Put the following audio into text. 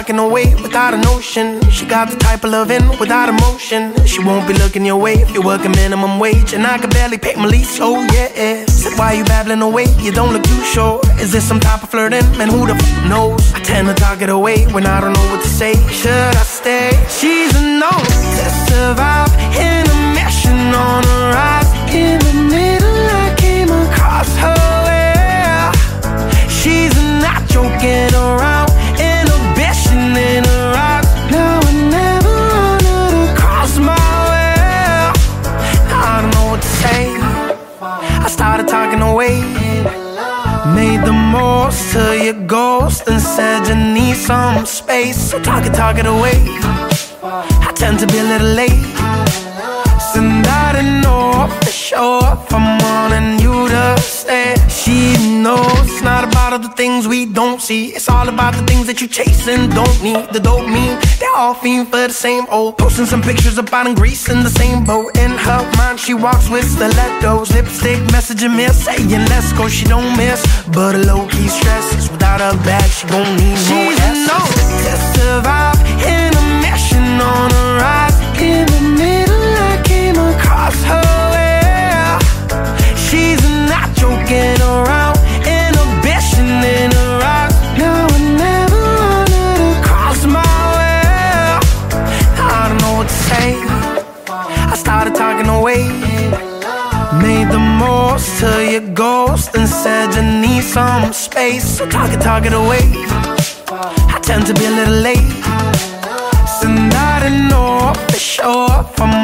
talking away without a notion. She got the type of loving without emotion. She won't be looking your way if you're working minimum wage. And I can barely pay my lease, oh yeah. Said, why you babbling away? You don't look too sure. Is this some type of flirting? Man, who the f knows? I tend to talk it away when I don't know what to say. Should I stay? She's a no to survive in a mission on a rise. In the middle, I came across her. She's not joking around, inhibition in her eyes. Now I never run her to cross my way. I don't know what to say. I started talking away, made the most of your ghost and said you need some space. So talk it away. I tend to be a little late, and I didn't know for sure if I'm wanting you to stay. She knows it's not about all the things we don't see. It's all about the things that you chase and don't need. The dopamine, they're all fiend for the same old. Posting some pictures of out in Greece in the same boat. In her mind, she walks with stilettos. Lipstick messaging me, saying let's go, she don't miss. But a low-key stress, without her bag, she gon' need more. She's no to survive in a mission on a rise. In the middle, I came across her. She's not joking around, inhibition in her eyes. Now I never run her to cross my way. I don't know what to say. I started talking away, made the most of your ghost and said you need some space. So talk it away. I tend to be a little late, and I didn't know for sure if I'm